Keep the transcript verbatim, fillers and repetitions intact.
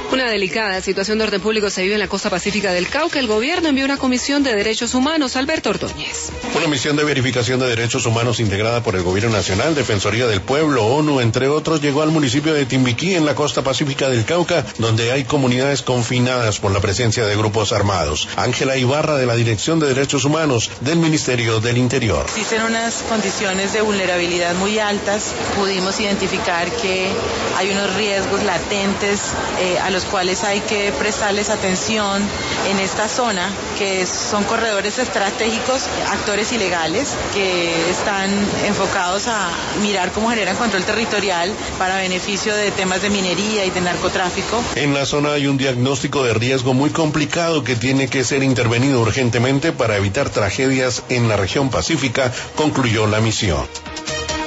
Una delicada situación de orden público se vive en la costa pacífica del Cauca. El gobierno envió una comisión de derechos humanos. Alberto Ordóñez. Una misión de verificación de derechos humanos integrada por el Gobierno Nacional, Defensoría del Pueblo, ONU, entre otros, llegó al municipio de Timbiquí, en la costa pacífica del Cauca, donde hay comunidades confinadas por la presencia de grupos armados. Ángela Ibarra, de la Dirección de Derechos Humanos del Ministerio del Interior. Existen unas condiciones de vulnerabilidad muy altas. Pudimos identificar que hay unos riesgos latentes eh, a los cuales hay que prestarles atención en esta zona, que son corredores estratégicos, actores ilegales que están enfocados a mirar cómo generan control territorial para beneficio de temas de minería y de narcotráfico. En la zona hay un diagnóstico de riesgo muy complicado que tiene que ser intervenido urgentemente para evitar tragedias en la región pacífica, concluyó la misión.